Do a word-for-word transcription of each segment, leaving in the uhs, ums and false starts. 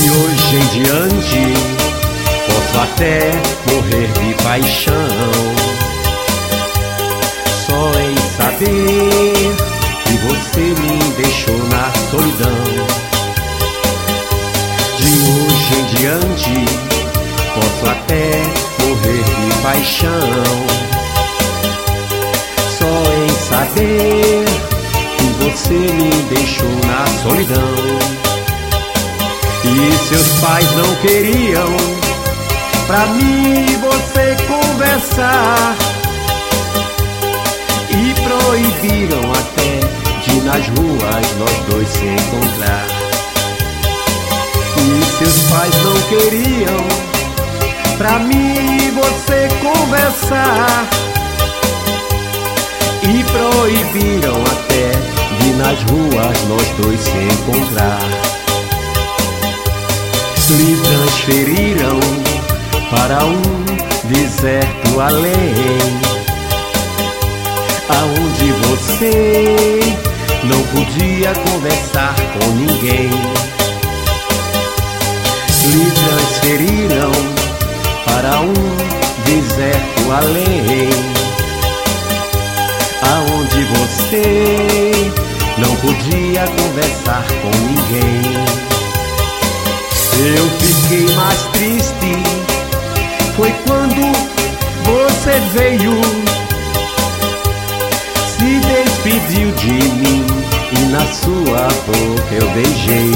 hoje em diante posso até morrer de paixão, só em saber que você me deixou na solidão. De hoje em diante posso até morrer de paixão, só em saber que você me deixou na solidão. E seus pais não queriam pra mim e você conversar, e proibiram até de nas ruas nós dois se encontrar. E seus pais não queriam pra mim e você conversar, e proibiram até de nas ruas nós dois se encontrar. Lhe transferiram para um deserto além, aonde você não podia conversar com ninguém. Lhe transferiram para um deserto além, aonde você não podia conversar com ninguém. Eu fiquei mais triste, foi quando você veio, se despediu de mim e na sua boca eu beijei.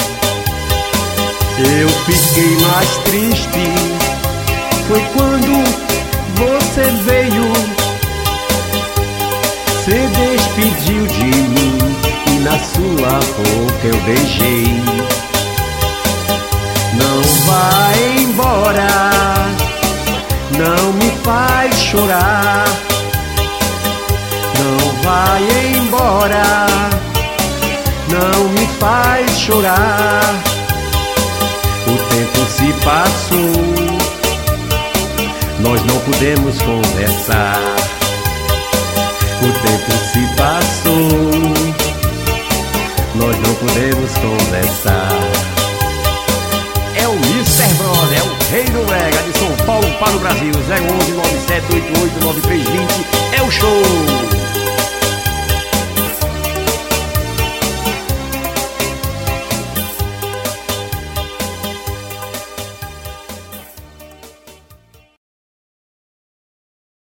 Eu fiquei mais triste, foi quando você veio, se despediu de mim e na sua boca eu beijei. Não vai embora, não me faz chorar. Não vai embora, não me faz chorar. O tempo se passou, nós não podemos conversar. O tempo se passou, nós não podemos conversar. É o mister Brother, é o rei do brega, de São Paulo para o Brasil. Zero onze nove sete oito oito nove três dois zero, é o show.